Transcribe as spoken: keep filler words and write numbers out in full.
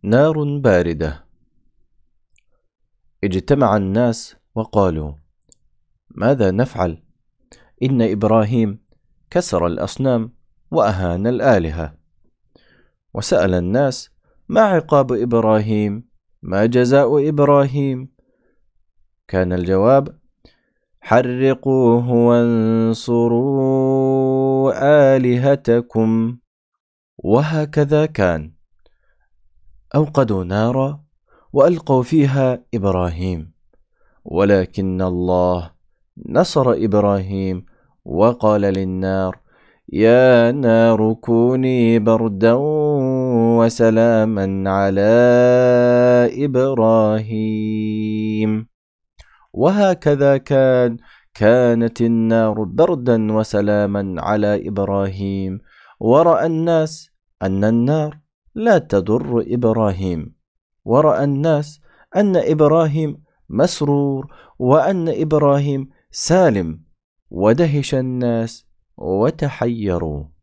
نار باردة. اجتمع الناس وقالوا: ماذا نفعل؟ إن إبراهيم كسر الأصنام وأهان الآلهة. وسأل الناس: ما عقاب إبراهيم؟ ما جزاء إبراهيم؟ كان الجواب: حرقوه وانصروا آلهتكم. وهكذا كان. أوقدوا نارا وألقوا فيها إبراهيم، ولكن الله نصر إبراهيم وقال للنار: يا نار كوني بردا وسلاما على إبراهيم. وهكذا كان. كانت النار بردا وسلاما على إبراهيم، ورأى الناس أن النار لا تضر إبراهيم، ورأى الناس أن إبراهيم مسرور وأن إبراهيم سالم، ودهش الناس وتحيروا.